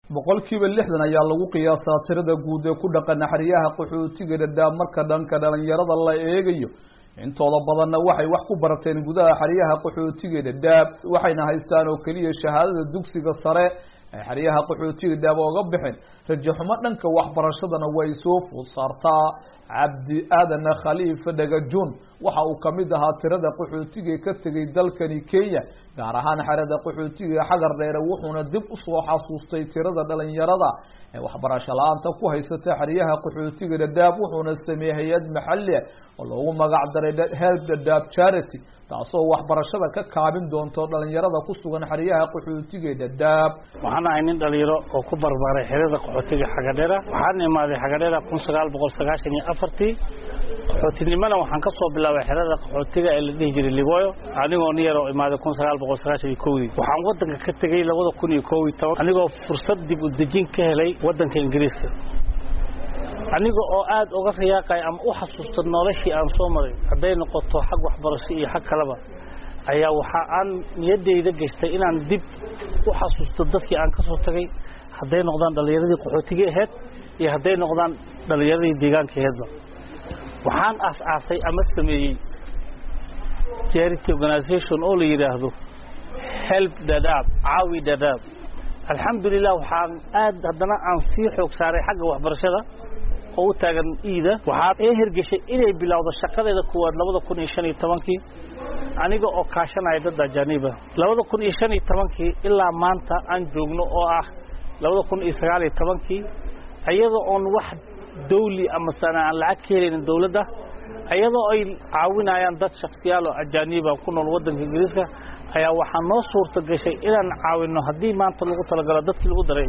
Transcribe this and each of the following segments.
boqolkiiba 60 ayaa lagu qiyaasaa tirada guud ee ku dhaqan xariyaha qaxootiga Dadaab marka dhanka dhalinyarada la eegayo intooda badanna waxay wax ku barateen gudaha xariyaha qaxootiga Dadaab waxayna haystaan oo kaliya shahaadada dugsiga sare ee xariyaha qaxootiga Dadaab oo bixin rajo xumo dhanka waxbarashadana way soo food saartaa Cabdi Aadan Khalifa Dagajun waxa uu kamid ahaa tirada qaxootiga ka tagay dalkani Kenya gaar ahaan xarada qaxootiga xagar dheer wuxuuna dib u soo xasuustay tirada dhalinyarada ee waxbarasho la'aanta ku haysata xariyaha qaxootiga Dadaab wuxuuna sameeyay hay'ad maxalli oo loogu magac daray Help Dadaab Charity taasoo waxbarashada ka kaabin doonto dhalinyarada ku sugan xariyaha qaxootiga Dadaab waxaan ahay nin dhalinyaro oo ku barbaaray xirada qaxootiga xagar dheer waxaan imaaday xagar dheer 1994 qaxootinimada waxaan ka soo bilaabay xirada qaxootiga ee la dhihi jiray Liboyo anigoo niyaro imaaday 1991 waxaan wadanka ka tagay 2011 anigoo fursad dib u dejin ka helay wadanka Ingiriiska anigoo oo aad uga riyaaqay ama u xasuusto noloshii aan soo maray haday noqoto xaq waxbarasho iyo xaq kalaba ayaa waxa aan niyadeyda gashtay inaan dib u xasuusto dadkii aan ka soo tagay haday noqdaan dhalinyaradii qaxootiga ahayd iyo haday noqdaan dhalinyaradii deegaanka ahaydba waxaan aasay ama sameeyay charity organization oo la yiraahdo Help Dadaab Caawi Dadaab alxamdulillah waxaan aad haddana aan sii xoog saaray xagga waxbarashada oo taagan iida waxaa hergashay inay bilowdo shaqadeeda kuwaad 2015 aniga oo kaashanay dad ajaniba 2015 ilaa maanta aan joogno oo ah 2019 ayadoo on wax dawli ama sanaa lacag ka helin dawladda ayadoo ay caawinayaan dad shakhsiyaal oo ajaniba ku nool wadanka Ingiriiska ayaa waxa noo suurta gashay inaan caawino hadii maanta lagu talagalo dadkii lagu daray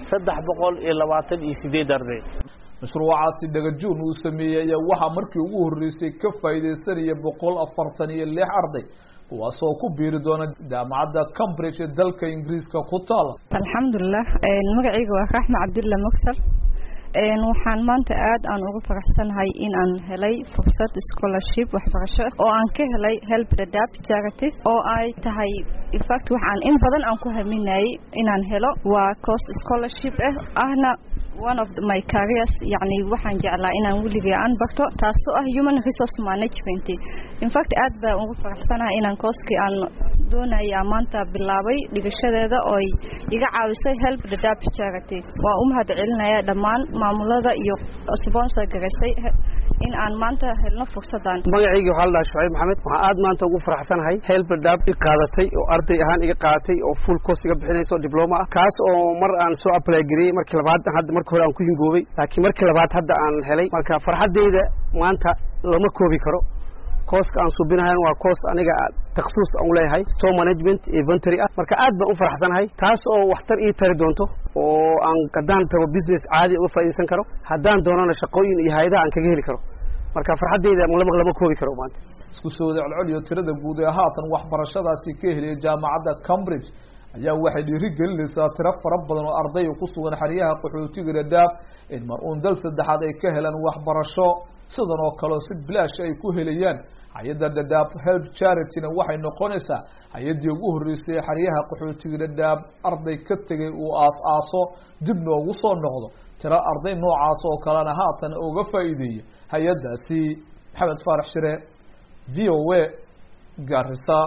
328 arday mashruucaasi Dagajun uu sameeyay waxa markii ugu horeysay ka faa'iideysanaya 146 arday kuwaasoo ku biiri doona jaamacadda Cambridge ee dalka Ingiriiska ku taal alxamdulillah magacaygu waa Raxma Cabdilla Muksar waxaan maanta aad aan ugu faraxsanahay in aan helay fursad scholarship waxbarasho oo aan ka helay Help Dadaab Charity oo ay tahay in fact waxaan in badan aan ku haminay inaan helo waa course scholarship ahna one of my careers يعني waxaan jeclaa inaan wiliga aan barto taasoo ah human resource management in fact aad baan ugu faraxsanahay inaan course-kii aan doonayay maanta bilaabay dhigashadeeda oo iga caawisay Help Dadaab Charity waa u mahadcelinayaa dhammaan maamulada iyo sponsor gareysay in aan maanta helno fursadan magacaygu waxa la Shucayb Maxamed waxa aad maanta ugu faraxsanahay Help Dadaab qaadatay oo arday ahaan iga qaadatay oo full course iga bixinayso diploma kaas oo mar aan soo apply gareeyay markii labaad hadda hore aan ku hingoobay laakiin markii labaad hadda aan helay marka farxadeyda maanta lama koobi karo course aan subinahay waa course aniga takhasuus aan leeyahay store management inventory marka aad baan u faraxsanahay taas oo waxtar ii tari doonto oo aan qadaan tago business caadi uga faa'iideysan karo hadaan doonana shaqooyin iyo hay'adaha aan kaga heli karo marka farxadeyda lama koobi karo maanta isku soo celceliyo tirada guud ee haatan waxbarashadaasi ka helay jaamacadda Cambridge ayaa waxay dhiirigelinaysaa tiro fara badan oo arday ku sugan xariyaha qaxootiga Dadaab in mar uun dal saddexaad ay ka helaan waxbarasho sidan oo kale si bilaash ay ku helayaan hay'adda Dadaab Help Charity-na waxay noqonaysaa hay'adii ugu horeysay xariyaha qaxootiga Dadaab arday ka tagay oo aas-aaso dib loogu soo noqdo tiro arday noocaas oo kalena haatan uga faa'iideeyay hay'adaasi Maxamed Faarax Shire VOA Garissa